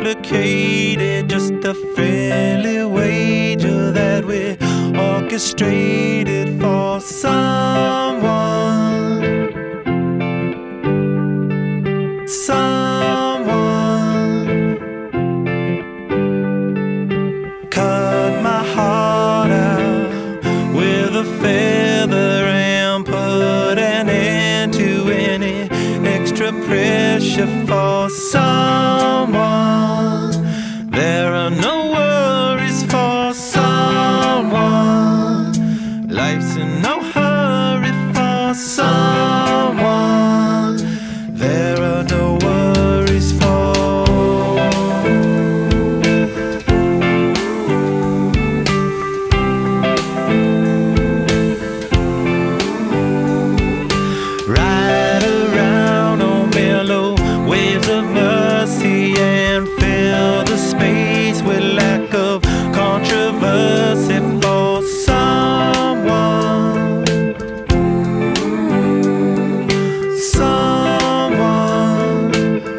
complicated, just a friendly wager that we orchestrated for someone. Cut my heart out with a feather and put an end to any extra pressure for someone. There are no worries for someone. Life's in no hurry for someone. There are no worries for. Ride around on mellow waves of mercy and fill the space with lack of controversy for someone. Someone.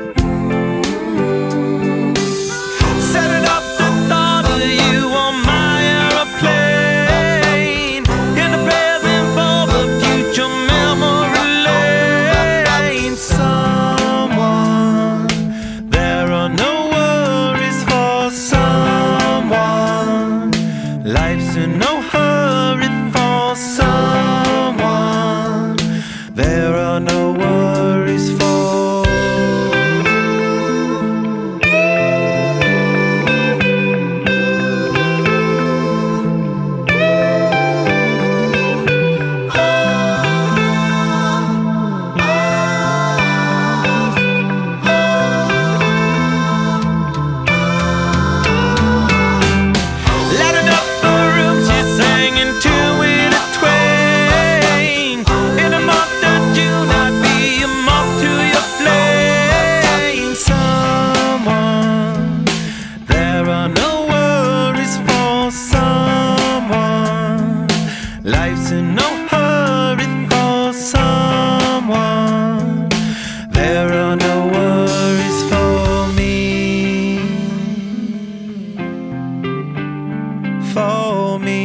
Setting up the thought of you on my aeroplane, in the present for the future memory lane. Someone. There are no worries for someone. Life's in no hurry for someone. There are no worries for. Lighting up the room, she sang into it a twain. In a month of June, I'd be a moth to your flame. Someone. There are no worries for someone. Life's in no hurry for someone. There are no worries for me. For me.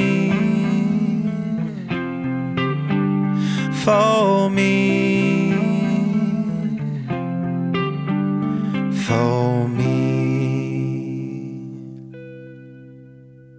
For me. For me.